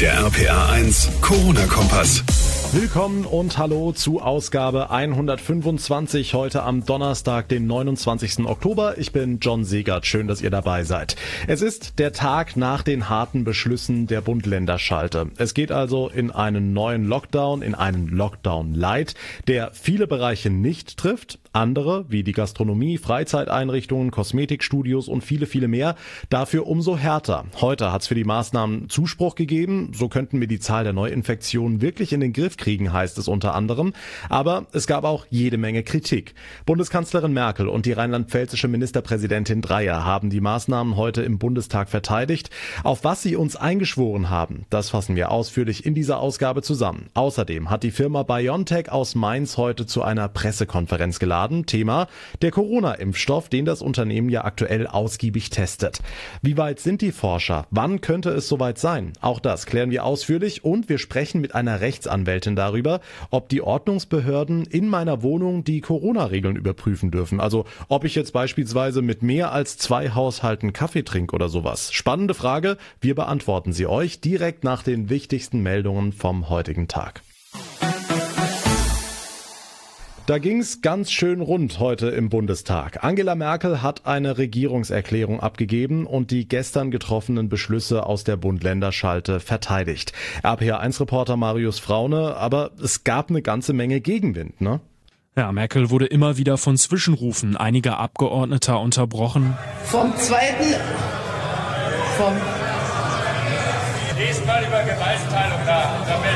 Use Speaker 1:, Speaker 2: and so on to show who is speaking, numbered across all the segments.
Speaker 1: Der RPA1 Corona-Kompass.
Speaker 2: Willkommen und hallo zu Ausgabe 125 heute am Donnerstag, den 29. Oktober. Ich bin John Segert. Schön, dass ihr dabei seid. Es ist der Tag nach den harten Beschlüssen der Bund-Länder-Schalte. Es geht also in einen neuen Lockdown, in einen Lockdown-Light, der viele Bereiche nicht trifft. Andere, wie die Gastronomie, Freizeiteinrichtungen, Kosmetikstudios und viele, viele mehr, dafür umso härter. Heute hat es für die Maßnahmen Zuspruch gegeben. So könnten wir die Zahl der Neuinfektionen wirklich in den Griff kriegen, heißt es unter anderem. Aber es gab auch jede Menge Kritik. Bundeskanzlerin Merkel und die rheinland-pfälzische Ministerpräsidentin Dreyer haben die Maßnahmen heute im Bundestag verteidigt. Auf was sie uns eingeschworen haben, das fassen wir ausführlich in dieser Ausgabe zusammen. Außerdem hat die Firma BioNTech aus Mainz heute zu einer Pressekonferenz geladen. Thema: der Corona-Impfstoff, den das Unternehmen ja aktuell ausgiebig testet. Wie weit sind die Forscher? Wann könnte es soweit sein? Auch das klären wir ausführlich und wir sprechen mit einer Rechtsanwältin darüber, ob die Ordnungsbehörden in meiner Wohnung die Corona-Regeln überprüfen dürfen. Also ob ich jetzt beispielsweise mit mehr als 2 Haushalten Kaffee trinke oder sowas. Spannende Frage, wir beantworten sie euch direkt nach den wichtigsten Meldungen vom heutigen Tag. Da ging's ganz schön rund heute im Bundestag. Angela Merkel hat eine Regierungserklärung abgegeben und die gestern getroffenen Beschlüsse aus der Bund-Länder-Schalte verteidigt. RPA1-Reporter Marius Fraune, aber es gab eine ganze Menge Gegenwind, ne?
Speaker 3: Ja, Merkel wurde immer wieder von Zwischenrufen einiger Abgeordneter unterbrochen.
Speaker 4: Diesmal über Gewaltenteilung nach.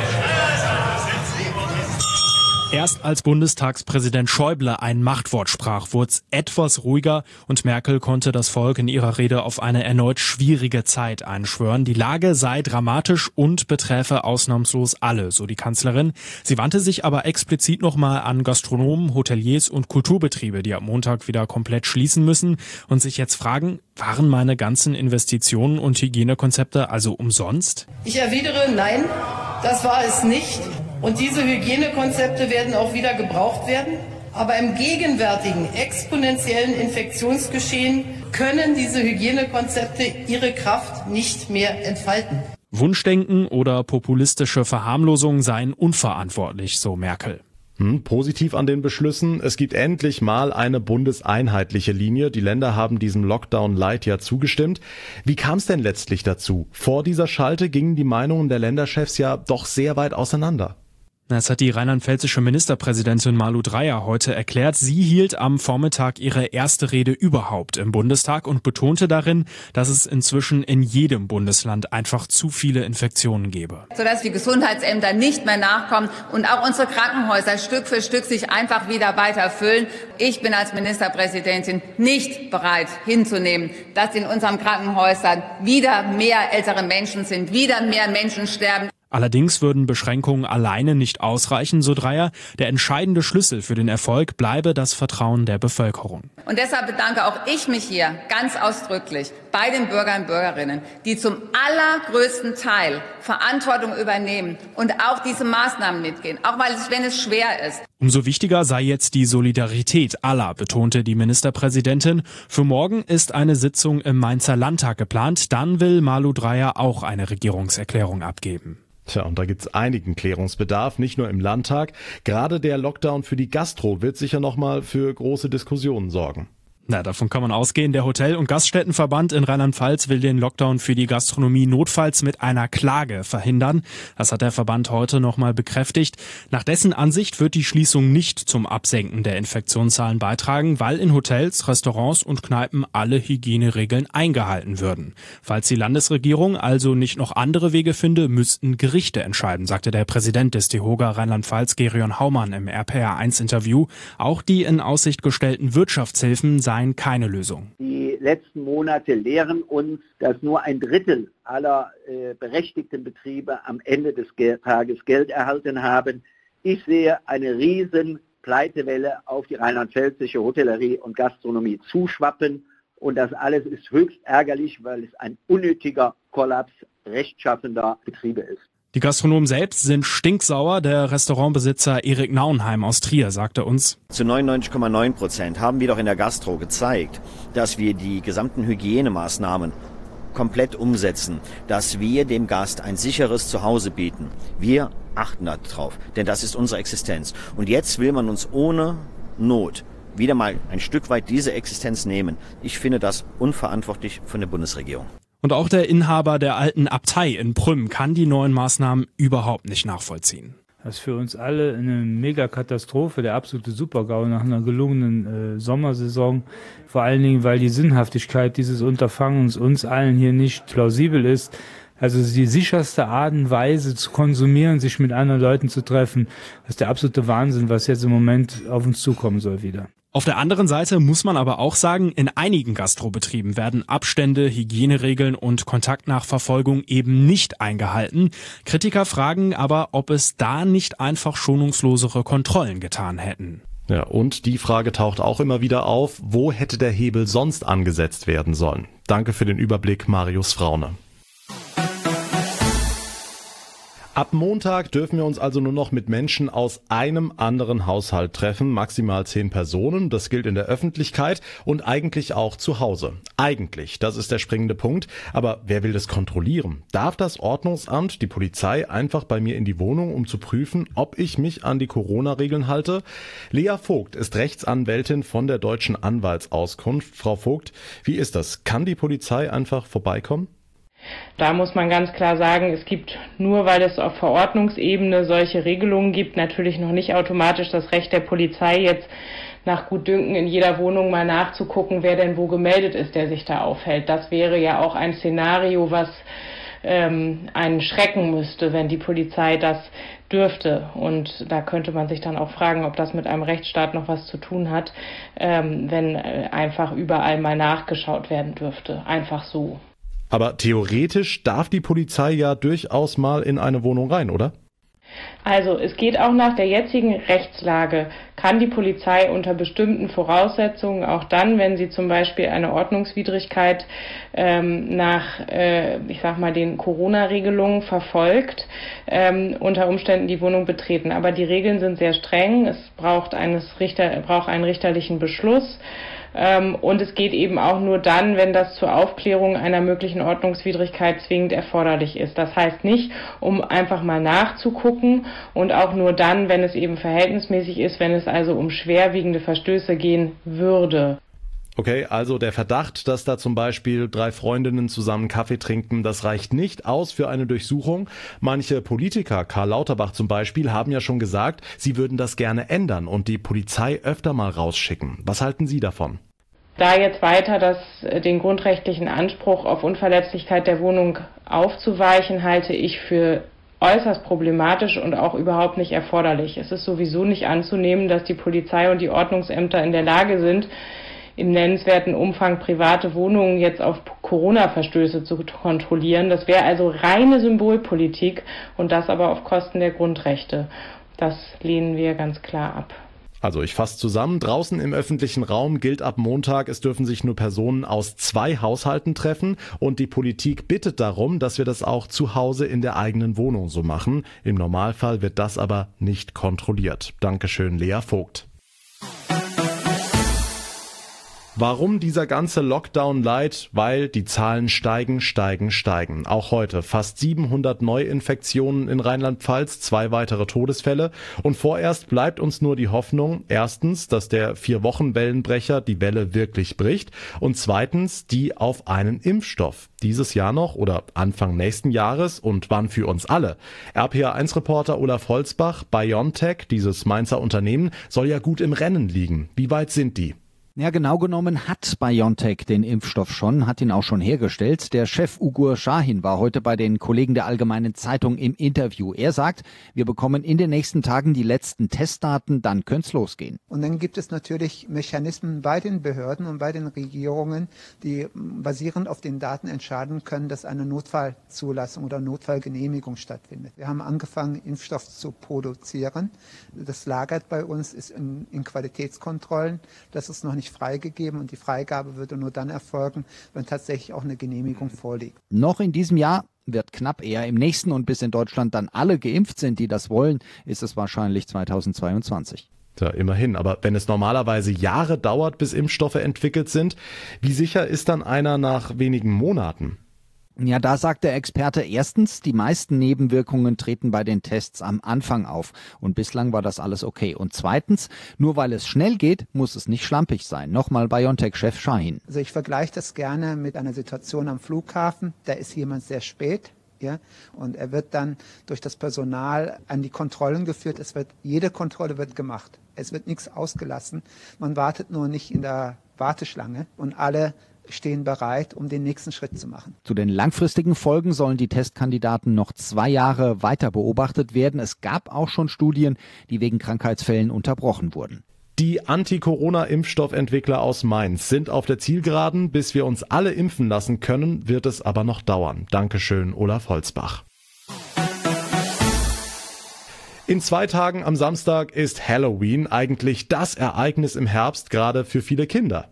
Speaker 3: Erst als Bundestagspräsident Schäuble ein Machtwort sprach, wurde es etwas ruhiger und Merkel konnte das Volk in ihrer Rede auf eine erneut schwierige Zeit einschwören. Die Lage sei dramatisch und beträfe ausnahmslos alle, so die Kanzlerin. Sie wandte sich aber explizit nochmal an Gastronomen, Hoteliers und Kulturbetriebe, die ab Montag wieder komplett schließen müssen und sich jetzt fragen, waren meine ganzen Investitionen und Hygienekonzepte also umsonst?
Speaker 5: Ich erwidere, nein, das war es nicht. Und diese Hygienekonzepte werden auch wieder gebraucht werden. Aber im gegenwärtigen exponentiellen Infektionsgeschehen können diese Hygienekonzepte ihre Kraft nicht mehr entfalten.
Speaker 3: Wunschdenken oder populistische Verharmlosung seien unverantwortlich, so Merkel.
Speaker 2: Positiv an den Beschlüssen: Es gibt endlich mal eine bundeseinheitliche Linie. Die Länder haben diesem Lockdown-Light ja zugestimmt. Wie kam es denn letztlich dazu? Vor dieser Schalte gingen die Meinungen der Länderchefs ja doch sehr weit auseinander.
Speaker 3: Das hat die rheinland-pfälzische Ministerpräsidentin Malu Dreyer heute erklärt. Sie hielt am Vormittag ihre erste Rede überhaupt im Bundestag und betonte darin, dass es inzwischen in jedem Bundesland einfach zu viele Infektionen gebe.
Speaker 6: Sodass die Gesundheitsämter nicht mehr nachkommen und auch unsere Krankenhäuser Stück für Stück sich einfach wieder weiter füllen. Ich bin als Ministerpräsidentin nicht bereit hinzunehmen, dass in unseren Krankenhäusern wieder mehr ältere Menschen sind, wieder mehr Menschen sterben.
Speaker 3: Allerdings würden Beschränkungen alleine nicht ausreichen, so Dreyer. Der entscheidende Schlüssel für den Erfolg bleibe das Vertrauen der Bevölkerung.
Speaker 6: Und deshalb bedanke auch ich mich hier ganz ausdrücklich bei den Bürgern und Bürgerinnen, die zum allergrößten Teil Verantwortung übernehmen und auch diese Maßnahmen mitgehen, auch wenn es schwer ist.
Speaker 3: Umso wichtiger sei jetzt die Solidarität aller, betonte die Ministerpräsidentin. Für morgen ist eine Sitzung im Mainzer Landtag geplant. Dann will Malu Dreyer auch eine Regierungserklärung abgeben.
Speaker 2: Tja, und da gibt's einigen Klärungsbedarf, nicht nur im Landtag. Gerade der Lockdown für die Gastro wird sicher nochmal für große Diskussionen sorgen.
Speaker 3: Na, davon kann man ausgehen. Der Hotel- und Gaststättenverband in Rheinland-Pfalz will den Lockdown für die Gastronomie notfalls mit einer Klage verhindern. Das hat der Verband heute nochmal bekräftigt. Nach dessen Ansicht wird die Schließung nicht zum Absenken der Infektionszahlen beitragen, weil in Hotels, Restaurants und Kneipen alle Hygieneregeln eingehalten würden. Falls die Landesregierung also nicht noch andere Wege finde, müssten Gerichte entscheiden, sagte der Präsident des DEHOGA Rheinland-Pfalz, Gerion Haumann, im RPA1-Interview. Auch die in Aussicht gestellten Wirtschaftshilfen seien keine Lösung.
Speaker 7: Die letzten Monate lehren uns, dass nur ein Drittel aller berechtigten Betriebe am Ende des Tages Geld erhalten haben. Ich sehe eine riesen Pleitewelle auf die rheinland-pfälzische Hotellerie und Gastronomie zuschwappen. Und das alles ist höchst ärgerlich, weil es ein unnötiger Kollaps rechtschaffender Betriebe ist.
Speaker 3: Die Gastronomen selbst sind stinksauer. Der Restaurantbesitzer Erik Nauenheim aus Trier sagte uns:
Speaker 8: Zu 99,9% haben wir doch in der Gastro gezeigt, dass wir die gesamten Hygienemaßnahmen komplett umsetzen, dass wir dem Gast ein sicheres Zuhause bieten. Wir achten darauf, denn das ist unsere Existenz. Und jetzt will man uns ohne Not wieder mal ein Stück weit diese Existenz nehmen. Ich finde das unverantwortlich von der Bundesregierung.
Speaker 3: Und auch der Inhaber der alten Abtei in Prüm kann die neuen Maßnahmen überhaupt nicht nachvollziehen.
Speaker 9: Das ist für uns alle eine Megakatastrophe, der absolute Super-GAU nach einer gelungenen Sommersaison. Vor allen Dingen, weil die Sinnhaftigkeit dieses Unterfangens uns allen hier nicht plausibel ist. Also die sicherste Art und Weise zu konsumieren, sich mit anderen Leuten zu treffen, das ist der absolute Wahnsinn, was jetzt im Moment auf uns zukommen soll wieder.
Speaker 3: Auf der anderen Seite muss man aber auch sagen, in einigen Gastrobetrieben werden Abstände, Hygieneregeln und Kontaktnachverfolgung eben nicht eingehalten. Kritiker fragen aber, ob es da nicht einfach schonungslosere Kontrollen getan hätten.
Speaker 2: Ja, und die Frage taucht auch immer wieder auf, wo hätte der Hebel sonst angesetzt werden sollen? Danke für den Überblick, Marius Fraune. Ab Montag dürfen wir uns also nur noch mit Menschen aus einem anderen Haushalt treffen, maximal 10 Personen. Das gilt in der Öffentlichkeit und eigentlich auch zu Hause. Eigentlich, das ist der springende Punkt. Aber wer will das kontrollieren? Darf das Ordnungsamt, die Polizei, einfach bei mir in die Wohnung, um zu prüfen, ob ich mich an die Corona-Regeln halte? Lea Vogt ist Rechtsanwältin von der Deutschen Anwaltsauskunft. Frau Vogt, wie ist das? Kann die Polizei einfach vorbeikommen?
Speaker 10: Da muss man ganz klar sagen, es gibt nur, weil es auf Verordnungsebene solche Regelungen gibt, natürlich noch nicht automatisch das Recht der Polizei, jetzt nach Gutdünken in jeder Wohnung mal nachzugucken, wer denn wo gemeldet ist, der sich da aufhält. Das wäre ja auch ein Szenario, was einen schrecken müsste, wenn die Polizei das dürfte. Und da könnte man sich dann auch fragen, ob das mit einem Rechtsstaat noch was zu tun hat, wenn einfach überall mal nachgeschaut werden dürfte. Einfach so.
Speaker 2: Aber theoretisch darf die Polizei ja durchaus mal in eine Wohnung rein, oder?
Speaker 10: Also es geht auch nach der jetzigen Rechtslage, kann die Polizei unter bestimmten Voraussetzungen, auch dann, wenn sie zum Beispiel eine Ordnungswidrigkeit nach, den Corona-Regelungen verfolgt, unter Umständen die Wohnung betreten. Aber die Regeln sind sehr streng, es braucht einen richterlichen Beschluss. Und es geht eben auch nur dann, wenn das zur Aufklärung einer möglichen Ordnungswidrigkeit zwingend erforderlich ist. Das heißt nicht, um einfach mal nachzugucken und auch nur dann, wenn es eben verhältnismäßig ist, wenn es also um schwerwiegende Verstöße gehen würde.
Speaker 2: Okay, also der Verdacht, dass da zum Beispiel 3 Freundinnen zusammen Kaffee trinken, das reicht nicht aus für eine Durchsuchung. Manche Politiker, Karl Lauterbach zum Beispiel, haben ja schon gesagt, sie würden das gerne ändern und die Polizei öfter mal rausschicken. Was halten Sie davon?
Speaker 10: Da jetzt weiter den grundrechtlichen Anspruch auf Unverletzlichkeit der Wohnung aufzuweichen, halte ich für äußerst problematisch und auch überhaupt nicht erforderlich. Es ist sowieso nicht anzunehmen, dass die Polizei und die Ordnungsämter in der Lage sind, im nennenswerten Umfang private Wohnungen jetzt auf Corona-Verstöße zu kontrollieren. Das wäre also reine Symbolpolitik und das aber auf Kosten der Grundrechte. Das lehnen wir ganz klar ab.
Speaker 2: Also ich fasse zusammen, draußen im öffentlichen Raum gilt ab Montag, es dürfen sich nur Personen aus 2 Haushalten treffen und die Politik bittet darum, dass wir das auch zu Hause in der eigenen Wohnung so machen. Im Normalfall wird das aber nicht kontrolliert. Dankeschön, Lea Vogt. Warum dieser ganze Lockdown light? Weil die Zahlen steigen. Auch heute fast 700 Neuinfektionen in Rheinland-Pfalz, 2 weitere Todesfälle. Und vorerst bleibt uns nur die Hoffnung, erstens, dass der 4-Wochen-Wellenbrecher die Welle wirklich bricht und zweitens, die auf einen Impfstoff. Dieses Jahr noch oder Anfang nächsten Jahres und wann für uns alle? RPA1-Reporter Olaf Holzbach, BioNTech, dieses Mainzer Unternehmen, soll ja gut im Rennen liegen. Wie weit sind die?
Speaker 11: Ja, genau genommen hat BioNTech den Impfstoff schon, hat ihn auch schon hergestellt. Der Chef Ugur Sahin war heute bei den Kollegen der Allgemeinen Zeitung im Interview. Er sagt, wir bekommen in den nächsten Tagen die letzten Testdaten, dann könnte es losgehen.
Speaker 12: Und dann gibt es natürlich Mechanismen bei den Behörden und bei den Regierungen, die basierend auf den Daten entscheiden können, dass eine Notfallzulassung oder Notfallgenehmigung stattfindet. Wir haben angefangen, Impfstoff zu produzieren. Das lagert bei uns, ist in Qualitätskontrollen. Das ist noch nicht freigegeben und die Freigabe würde nur dann erfolgen, wenn tatsächlich auch eine Genehmigung vorliegt.
Speaker 11: Noch in diesem Jahr wird knapp, eher im nächsten und bis in Deutschland dann alle geimpft sind, die das wollen, ist es wahrscheinlich 2022.
Speaker 2: Ja, immerhin. Aber wenn es normalerweise Jahre dauert, bis Impfstoffe entwickelt sind, wie sicher ist dann einer nach wenigen Monaten?
Speaker 11: Ja, da sagt der Experte erstens, die meisten Nebenwirkungen treten bei den Tests am Anfang auf. Und bislang war das alles okay. Und zweitens, nur weil es schnell geht, muss es nicht schlampig sein. Nochmal BioNTech-Chef Şahin.
Speaker 12: Also ich vergleiche das gerne mit einer Situation am Flughafen. Da ist jemand sehr spät. Ja, und er wird dann durch das Personal an die Kontrollen geführt. Jede Kontrolle wird gemacht. Es wird nichts ausgelassen. Man wartet nur nicht in der Warteschlange und alle stehen bereit, um den nächsten Schritt zu machen.
Speaker 11: Zu den langfristigen Folgen sollen die Testkandidaten noch 2 Jahre weiter beobachtet werden. Es gab auch schon Studien, die wegen Krankheitsfällen unterbrochen wurden.
Speaker 2: Die Anti-Corona-Impfstoffentwickler aus Mainz sind auf der Zielgeraden. Bis wir uns alle impfen lassen können, wird es aber noch dauern. Dankeschön, Olaf Holzbach. In 2 Tagen am Samstag ist Halloween, eigentlich das Ereignis im Herbst, gerade für viele Kinder.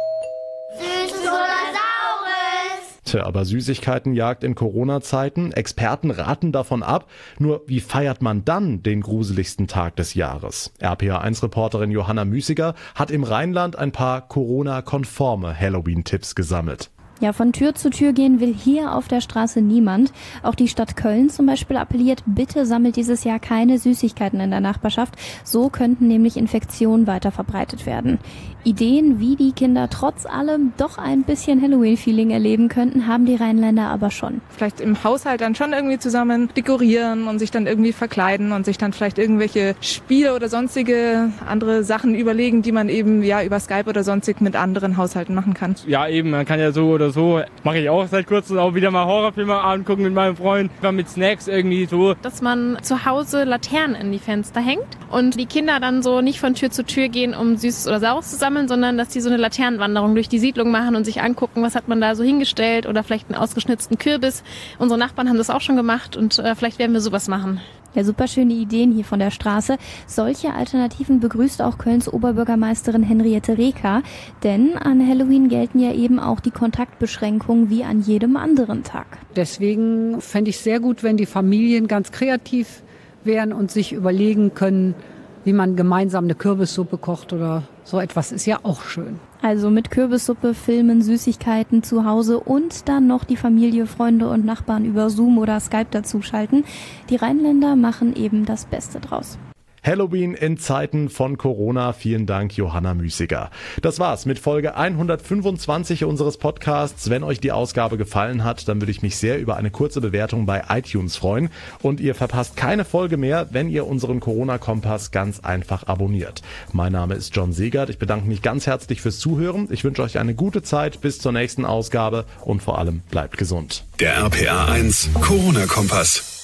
Speaker 2: Aber Süßigkeitenjagd in Corona-Zeiten, Experten raten davon ab. Nur wie feiert man dann den gruseligsten Tag des Jahres? RPA1-Reporterin Johanna Müßiger hat im Rheinland ein paar Corona-konforme Halloween-Tipps gesammelt.
Speaker 13: Ja, von Tür zu Tür gehen will hier auf der Straße niemand. Auch die Stadt Köln zum Beispiel appelliert, bitte sammelt dieses Jahr keine Süßigkeiten in der Nachbarschaft. So könnten nämlich Infektionen weiter verbreitet werden. Ideen, wie die Kinder trotz allem doch ein bisschen Halloween-Feeling erleben könnten, haben die Rheinländer aber schon.
Speaker 14: Vielleicht im Haushalt dann schon irgendwie zusammen dekorieren und sich dann irgendwie verkleiden und sich dann vielleicht irgendwelche Spiele oder sonstige andere Sachen überlegen, die man eben über Skype oder sonstig mit anderen Haushalten machen kann.
Speaker 9: Ja, eben, man kann ja so oder so, mache ich auch seit kurzem auch wieder mal Horrorfilme angucken mit meinem Freund, mit Snacks irgendwie so.
Speaker 15: Dass man zu Hause Laternen in die Fenster hängt und die Kinder dann so nicht von Tür zu Tür gehen, um Süßes oder Saures zu sammeln, sondern dass die so eine Laternenwanderung durch die Siedlung machen und sich angucken, was hat man da so hingestellt oder vielleicht einen ausgeschnitzten Kürbis. Unsere Nachbarn haben das auch schon gemacht und vielleicht werden wir sowas machen.
Speaker 13: Ja, super schöne Ideen hier von der Straße. Solche Alternativen begrüßt auch Kölns Oberbürgermeisterin Henriette Reker. Denn an Halloween gelten ja eben auch die Kontaktbeschränkungen wie an jedem anderen Tag.
Speaker 16: Deswegen fände ich sehr gut, wenn die Familien ganz kreativ wären und sich überlegen können, wie man gemeinsam eine Kürbissuppe kocht oder so etwas ist ja auch schön.
Speaker 13: Also mit Kürbissuppe, Filmen, Süßigkeiten zu Hause und dann noch die Familie, Freunde und Nachbarn über Zoom oder Skype dazuschalten. Die Rheinländer machen eben das Beste draus.
Speaker 2: Halloween in Zeiten von Corona. Vielen Dank, Johanna Müßiger. Das war's mit Folge 125 unseres Podcasts. Wenn euch die Ausgabe gefallen hat, dann würde ich mich sehr über eine kurze Bewertung bei iTunes freuen. Und ihr verpasst keine Folge mehr, wenn ihr unseren Corona-Kompass ganz einfach abonniert. Mein Name ist John Segert. Ich bedanke mich ganz herzlich fürs Zuhören. Ich wünsche euch eine gute Zeit bis zur nächsten Ausgabe und vor allem bleibt gesund.
Speaker 1: Der RPA1 Corona-Kompass.